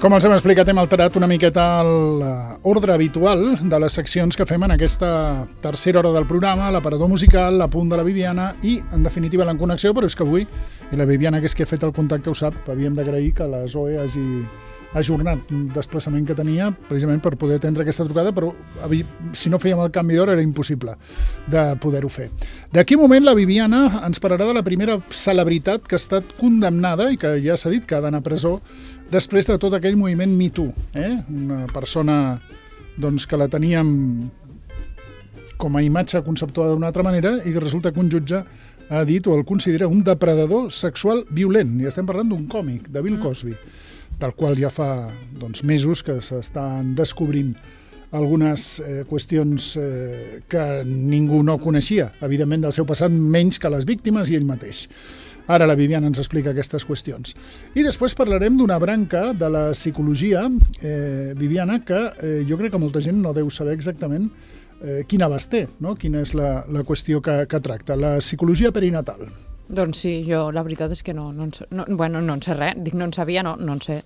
Com els hem explicat, hem alterat una miqueta l'ordre habitual de les seccions que fem en aquesta tercera hora del programa, l'aparador musical, l'apunt de la Viviana i, en definitiva, l'enconnexió, però és que avui, i la Viviana, que és qui ha fet el contacte, ho sap, havíem d'agrair que la Zoe hagi ajornat un desplaçament que tenia precisament per poder atendre aquesta trucada, però si no fèiem el canvi d'hora era impossible de poder-ho fer. D'aquí un moment la Viviana ens parlarà de la primera celebritat que ha estat condemnada i que ja s'ha dit que ha d'anar a presó després de tot aquell moviment Me Too. Una persona que la teníem com a imatge conceptuada d'una altra manera i que resulta que un jutge ha dit o el considera un depredador sexual violent. I estem parlant d'un còmic, de Bill Cosby, del qual ja fa mesos que s'estan descobrint algunes qüestions que ningú no coneixia, evidentment, del seu passat, menys que les víctimes i ell mateix. Ara la Viviana ens explica aquestes qüestions. I després parlarem d'una branca de la psicologia, Viviana, que jo crec que molta gent no deu saber exactament quin abast té, no? Quina és la qüestió que tracta. La psicologia perinatal. Doncs sí, jo la veritat és que no en sé res. Dic, no en sabia, no en sé.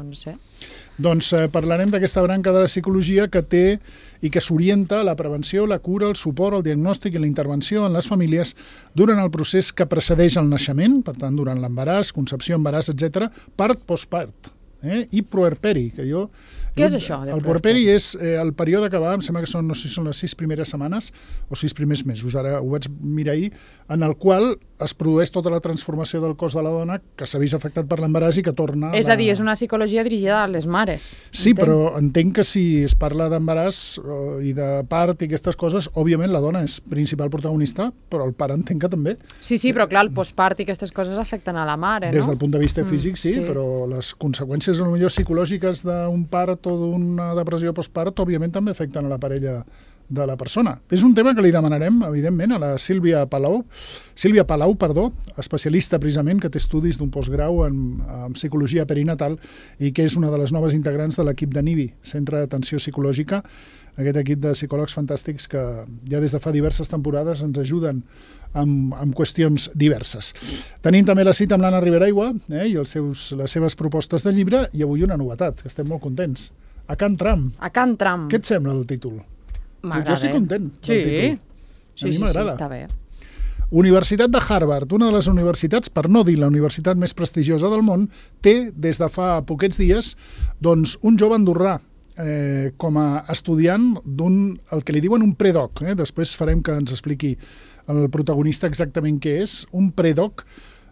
Doncs parlarem d'aquesta branca de la psicologia que té i que s'orienta a la prevenció, la cura, el suport, el diagnòstic i la intervenció en les famílies durant el procés que precedeix el naixement, per tant, durant l'embaràs, concepció, embaràs, etc., part, postpart, i puerperi, que jo... Què és això? El puerperi és el període que va, em sembla que són, no sé si són les 6 primeres setmanes o 6 primers mesos, ara ho vaig mirar ahir, en el qual es produeix tota la transformació del cos de la dona que s'ha vist afectat per l'embaràs i que torna... És a dir, és una psicologia dirigida a les mares. Sí, però entenc que si es parla d'embaràs i de part i aquestes coses, òbviament la dona és principal protagonista, però el pare entenc que també. Sí, però clar, el postpart i aquestes coses afecten a la mare, no? Des del punt de vista físic, sí, però les conseqüències potser psicològiques d'un part o d'una depressió postpart, òbviament també afecten a la parella de la persona. És un tema que li demanarem, evidentment, a la Sílvia Palau, especialista precisament, que té estudis d'un postgrau en psicologia perinatal i que és una de les noves integrants de l'equip de NIVI, Centre d'Atenció Psicològica, aquest equip de psicòlegs fantàstics que ja des de fa diverses temporades ens ajuden amb qüestions diverses. Tenim també la cita amb l'Anna Riberaigua i les seves propostes de llibre i avui una novetat, que estem molt contents. A Can Tram. A Can Tram. Què et sembla el títol? M'agrada. Jo estic content del títol. Sí, a mi m'agrada. Està bé. Universitat de Harvard, una de les universitats, per no dir la universitat més prestigiosa del món, té des de fa poquets dies un jove andorrà com a estudiant el que li diuen un predoc. Després farem que ens expliqui el protagonista exactament què és. Un predoc,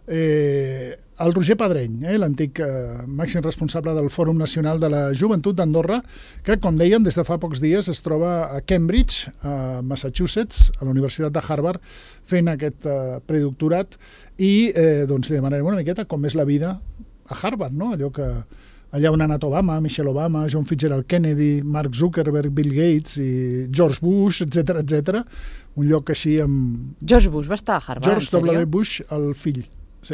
el Roger Pedreny, l'antic màxim responsable del Fòrum Nacional de la Joventut d'Andorra, que, com dèiem, des de fa pocs dies es troba a Cambridge, a Massachusetts, a la Universitat de Harvard, fent aquest predoctorat i li demanarem una miqueta com és la vida a Harvard, no? Allà on ha anat Obama, Michelle Obama, John Fitzgerald Kennedy, Mark Zuckerberg, Bill Gates i George Bush, etc. Un lloc així amb... George Bush va estar a Harvard, George W. Bush, el fill. Sí.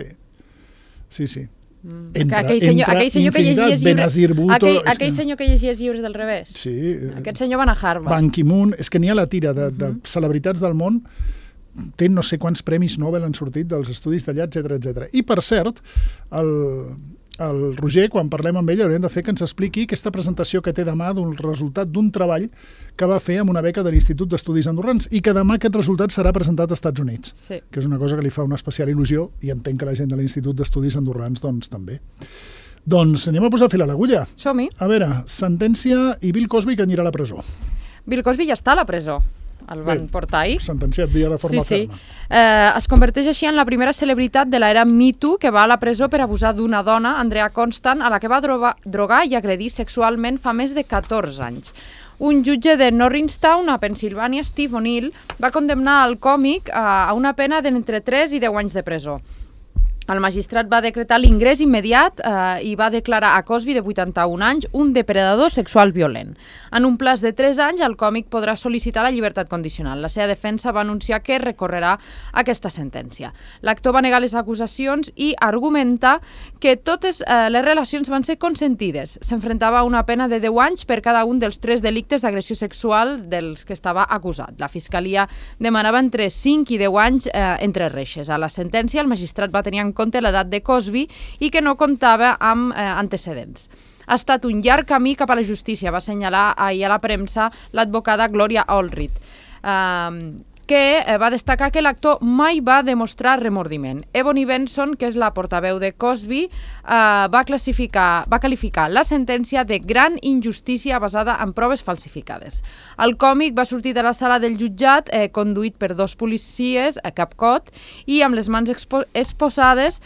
Aquell senyor que llegies llibres del revés. Sí. Aquest senyor va anar a Harvard. Ban Ki-moon, és que n'hi ha la tira de celebritats del món, té no sé quants premis Nobel han sortit dels estudis d'allà, etc. I, per cert, el Roger, quan parlem amb ell, haurem de fer que ens expliqui aquesta presentació que té demà d'un resultat d'un treball que va fer amb una beca de l'Institut d'Estudis Andorrans i que demà aquest resultat serà presentat als Estats Units, que és una cosa que li fa una especial il·lusió i entenc que la gent de l'Institut d'Estudis Andorrans també. Doncs anem a posar fil a l'agulla. Som-hi. A veure, sentència i Bill Cosby que anirà a la presó. Bill Cosby ja està a la presó. El van portar ahir. Sentenciat dia de forma ferma. Es converteix així en la primera celebritat de l'era Me Too que va a la presó per abusar d'una dona, Andrea Constant, a la que va drogar i agredir sexualment fa més de 14 anys. Un jutge de Norristown, a Pennsilvània, Steve O'Neill, va condemnar el còmic a una pena d'entre 3 i 10 anys de presó. El magistrat va decretar l'ingrés immediat i va declarar a Cosby, de 81 anys, un depredador sexual violent. En un plaç de 3 anys, el còmic podrà sol·licitar la llibertat condicional. La seva defensa va anunciar que recorrerà aquesta sentència. L'actor va negar les acusacions i argumentar que totes les relacions van ser consentides. S'enfrontava a una pena de 10 anys per cada un dels 3 delictes d'agressió sexual dels que estava acusat. La fiscalia demanava entre 5 i 10 anys entre reixes. A la sentència, el magistrat va tenir en compte l'edat de Cosby i que no comptava amb antecedents. Ha estat un llarg camí cap a la justícia, va assenyalar ahir a la premsa l'advocada Gloria Allred, que va destacar que l'actor mai va demostrar remordiment. Ebony Benson, que és la portaveu de Cosby, va qualificar la sentència de gran injustícia basada en proves falsificades. El còmic va sortir de la sala del jutjat conduït per 2 policies a cap cot i amb les mans exposades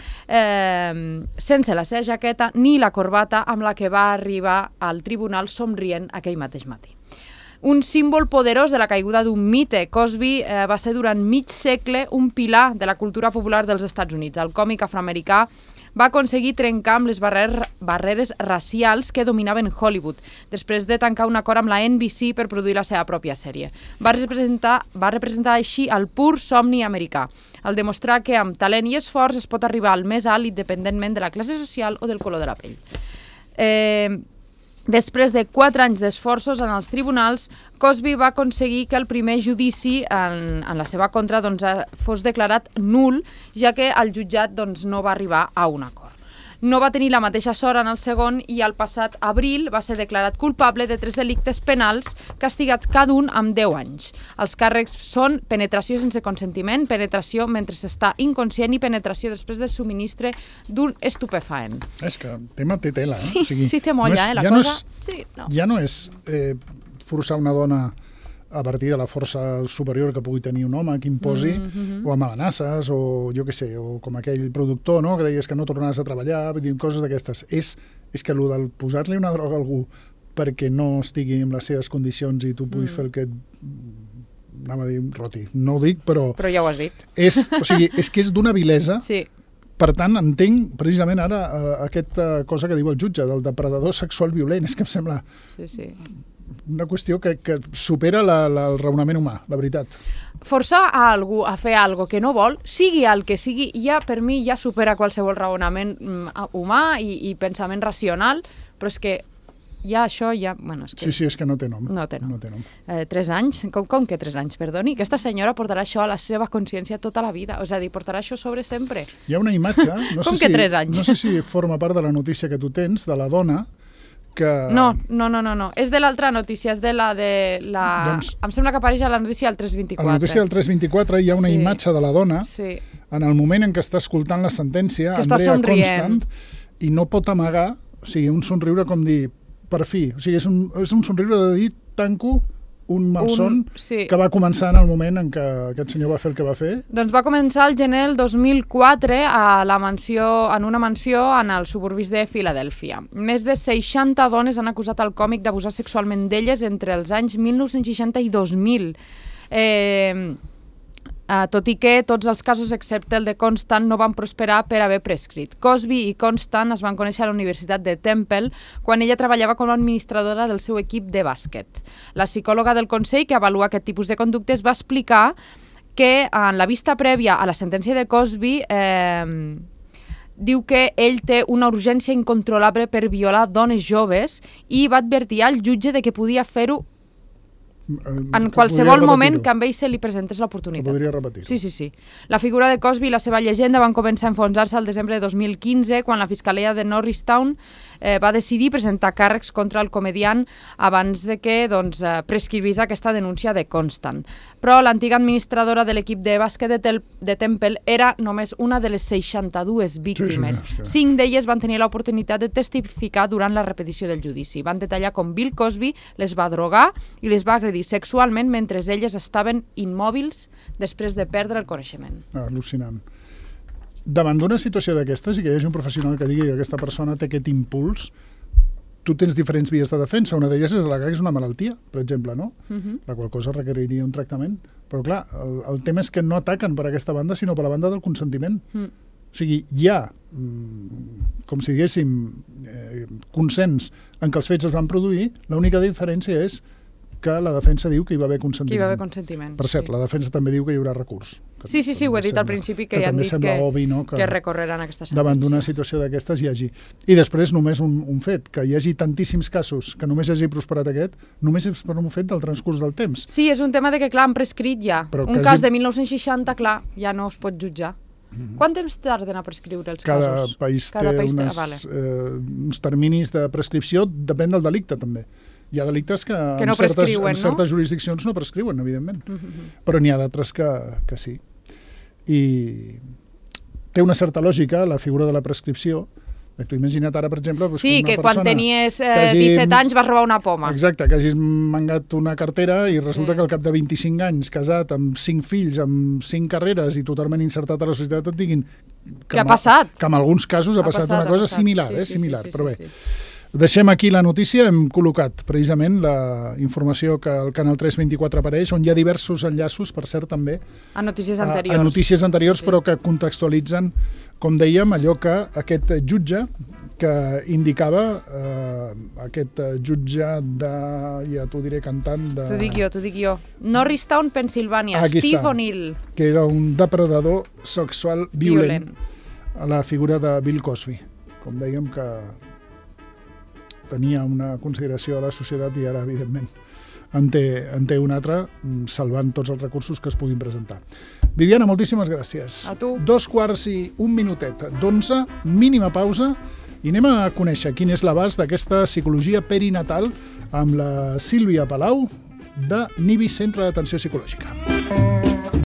sense la seva jaqueta ni la corbata amb la que va arribar al tribunal somrient aquell mateix matí. Un símbol poderós de la caiguda d'un mite. Cosby va ser durant mig segle un pilar de la cultura popular dels Estats Units. El còmic afroamericà va aconseguir trencar amb les barreres racials que dominaven Hollywood, després de tancar un acord amb la NBC per produir la seva pròpia sèrie. Va representar així el pur somni americà, al demostrar que amb talent i esforç es pot arribar al més alt independentment de la classe social o del color de la pell. Després de 4 anys d'esforços en els tribunals, Cosby va aconseguir que el primer judici en la seva contra fos declarat nul, ja que el jutjat no va arribar a un acord. No va tenir la mateixa sort en el segon i el passat abril va ser declarat culpable de 3 delictes penals castigats cada un amb 10 anys. Els càrrecs són penetració sense consentiment, penetració mentre s'està inconscient i penetració després de subministre d'un estupefaent. És que el tema té tela, Sí, sí, té molla, la cosa. Ja no és forçar una dona a partir de la força superior que pugui tenir un home que imposi, o amb amenaces, o jo què sé, o com aquell productor, no?, que deies que no tornaràs a treballar, coses d'aquestes. És que el del posar-li una droga a algú perquè no estigui en les seves condicions i tu puguis fer el que anava a dir roti. No ho dic, però... Però ja ho has dit. O sigui, és que és d'una vilesa. Sí. Per tant, entenc precisament ara aquesta cosa que diu el jutge, del depredador sexual violent. És que em sembla... Sí. Una qüestió que supera el raonament humà, la veritat. Forçar a algú a fer alguna que no vol, sigui el que sigui, ja per mi ja supera qualsevol raonament humà i pensament racional, però és que ja això ja... Bueno, és que... Sí, és que no té nom. No té nom. 3 anys? Com que 3 anys, perdoni? Aquesta senyora portarà això a la seva consciència tota la vida, és a dir, portarà això sobre sempre. Hi ha una imatge, Com que 3 anys? No sé si forma part de la notícia que tu tens, de la dona, que... No. És de l'altra notícia, és de la... Doncs, em sembla que apareix a la notícia del 324. A la notícia del 324 hi ha una imatge de la dona en el moment en què està escoltant la sentència, Andrea Constant, i no pot amagar, o sigui, un somriure com dir, per fi, o sigui, és un somriure de dir, tanco un malson que va començar en el moment en què aquest senyor va fer el que va fer? Doncs va començar el gener del 2004 en una mansió en els suburbis de Filadèlfia. Més de 60 dones han acusat el còmic d'abusar sexualment d'elles entre els anys 1960 i 2000. Tot i que tots els casos, excepte el de Constant, no van prosperar per haver prescrit. Cosby i Constant es van conèixer a la Universitat de Temple quan ella treballava com a administradora del seu equip de bàsquet. La psicòloga del Consell, que avalua aquest tipus de conductes, va explicar que en la vista prèvia a la sentència de Cosby diu que ell té una urgència incontrolable per violar dones joves i va advertir al jutge de que podia fer-ho en qualsevol moment que amb ell se li presentés l'oportunitat. Podria repetir-ho. Sí. La figura de Cosby i la seva llegenda van començar a enfonsar-se al desembre de 2015, quan la Fiscalia de Norristown va decidir presentar càrrecs contra el comediant abans de que prescrivís aquesta denúncia de Constant. Però l'antiga administradora de l'equip de bàsquet de Temple era només una de les 62 víctimes. 5 d'elles van tenir l'oportunitat de testificar durant la repetició del judici. Van detallar com Bill Cosby les va drogar i les va agredir sexualment mentre elles estaven immòbils després de perdre el coneixement. Al·lucinant. Davant d'una situació d'aquestes i que hi hagi un professional que digui que aquesta persona té aquest impuls, tu tens diferents vies de defensa. Una d'elles és la que és una malaltia, per exemple, no? La qual cosa requeriria un tractament. Però clar, el tema és que no ataquen per aquesta banda, sinó per la banda del consentiment. O sigui, hi ha, com si diguéssim, consens en què els fets es van produir, l'única diferència és que la defensa diu que hi va haver consentiment. Que hi va haver consentiment. Per cert, la defensa també diu que hi haurà recurs. Sí, ho he dit al principi, que ja han dit que recorreran aquesta sentència. Davant d'una situació d'aquestes hi hagi. I després només un fet, que hi hagi tantíssims casos que només hagi prosperat aquest, només és per un fet del transcurs del temps. Sí, és un tema de que, clar, han prescrit ja. Un cas de 1960, clar, ja no es pot jutjar. Quant temps tarden a prescriure els Cada casos? país té uns terminis de prescripció, depèn del delicte també. Hi ha delictes que no prescriuen, en certes jurisdiccions no prescriuen, evidentment, però n'hi ha d'altres que sí. I té una certa lògica la figura de la prescripció. Tu imagina't ara, per exemple... Sí, que quan tenies 17 anys vas robar una poma. Exacte, que hagis mangat una cartera i resulta que al cap de 25 anys, casat, amb 5 fills, amb 5 carreres i totalment insertat a la societat, et diguin... Què ha passat? Que en alguns casos ha passat una cosa similar, similar, però bé. Deixem aquí la notícia, hem col·locat precisament la informació que al Canal 324 apareix, on hi ha diversos enllaços, per cert, també, a notícies anteriors. A notícies anteriors, però que contextualitzen, com dèiem, allò que aquest jutge que indicava, aquest jutge de, ja t'ho diré cantant, de... T'ho dic jo. Norristown, Pennsylvania, Steve O'Neill. Que era un depredador sexual violent a la figura de Bill Cosby. Com dèiem que tenia una consideració a la societat i ara, evidentment, en té una altra, salvant tots els recursos que es puguin presentar. Viviana, moltíssimes gràcies. A tu. 2:15 d'11, mínima pausa, i anem a conèixer quin és l'abast d'aquesta psicologia perinatal amb la Sílvia Palau de NIBI, Centre d'Atenció Psicològica.